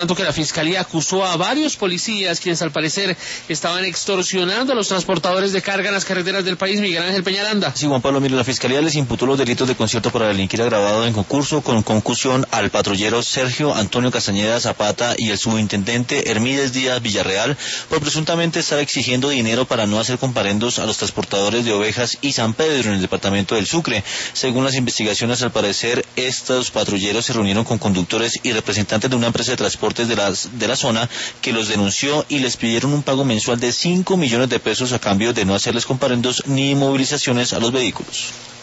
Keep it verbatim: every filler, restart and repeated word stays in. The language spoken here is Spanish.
tanto que la Fiscalía acusó a varios policías quienes al parecer estaban extorsionando a los transportadores de carga en las carreteras del país. Miguel Ángel Peñaranda. Sí, Juan Pablo, mire, la Fiscalía les imputó los delitos de concierto para delinquir agravado en concurso con concusión al patrullero Sergio Antonio Castañeda Zapata y el subintendente Hermídez Díaz Villarreal por presuntamente estar exigiendo dinero para no hacer comparendos a los transportadores de ovejas y San Pedro en el departamento del Sucre. Según las investigaciones, al parecer, estos patrulleros se reunieron con conductores y representantes de una empresa de transporte de la, de la zona que los denunció y les pidieron un pago mensual de cinco millones de pesos a cambio de no hacerles comparendos ni movilizaciones a los vehículos.